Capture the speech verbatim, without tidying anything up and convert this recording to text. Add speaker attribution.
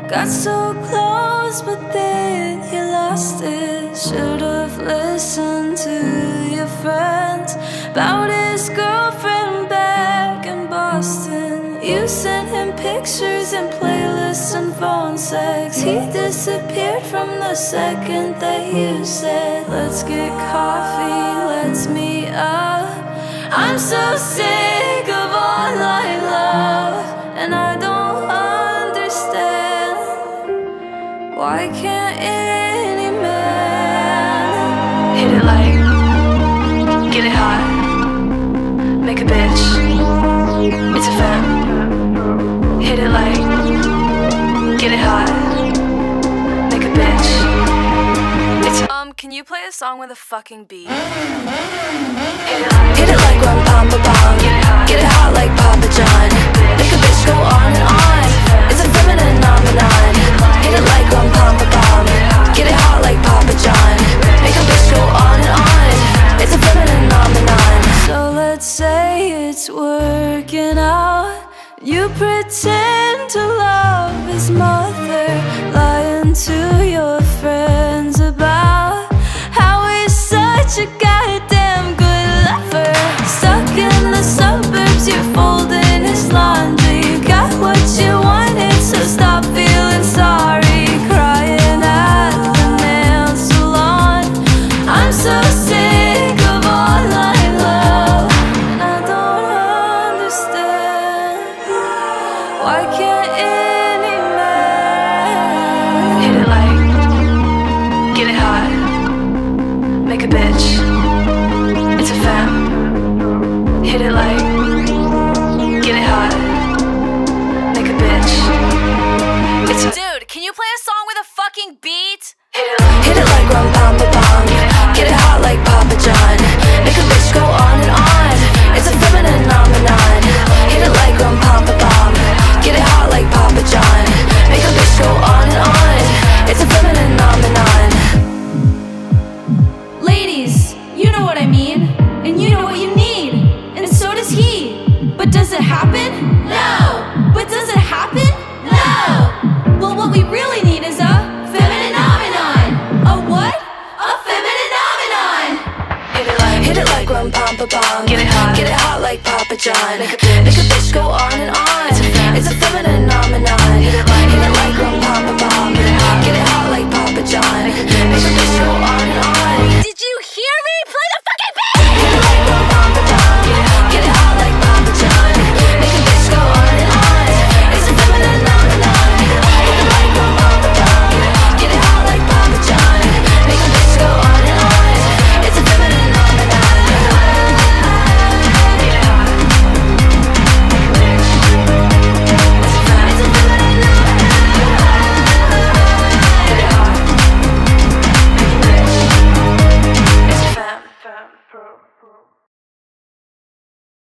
Speaker 1: Got so close, but then you lost it. Should've listened to your friends about his girlfriend back in Boston. You sent him pictures and playlists and phone sex. He disappeared from the second that you said, let's get coffee, let's meet up. I'm so sick of online love, and I don't understand, why can't any man
Speaker 2: hit it like, get it hot, make a bitch, it's a femme. Hit it like, get it hot, make a bitch, it's a Um, can you play a song with a fucking beat? Hit it like,
Speaker 1: hit it like rum pam pa pam.
Speaker 2: Get it hot,
Speaker 1: get it hot like Papa John. Make a bitch go on and on, it's a feminine phenomenon. Hit it like rum pam pa pam. Get it hot like Papa John. Make a bitch go on and on, it's a feminine phenomenon. So let's say it's working out. You pretend to love his mother, lying to your friends about how he's such a goddamn good lover. Stuck in the suburbs, you're folding his laundry. You got what you wanted, so stop feeling sorry. Crying at the nail salon. I'm so sick of online love, and I don't understand, why can't any man
Speaker 2: hit it like, get it hot, make a bitch, it's a femme. Hit it like, get it hot, make a bitch, it's a Dude, can you play a song with a fucking beat? Hit it like,
Speaker 1: hit it like rum pam pa pam. Get it hot like Papa John. Make a bitch go on and on, it's a feminine phenomenon. Hit it like rum pam pa pam. Get it hot like Papa John. Make a bitch go on and on, it's a feminine phenomenon. Ladies, you know what I mean, and you know what you need, and so does he. But does it happen? No. But does it happen? No. Well, what we really need is a feminine phenomenon. A what? A feminine phenomenon.
Speaker 2: hit it like,
Speaker 1: Hit it like rum pam pa pam.
Speaker 2: Get it hot,
Speaker 1: Get it hot like Papa John.
Speaker 2: make a bitch.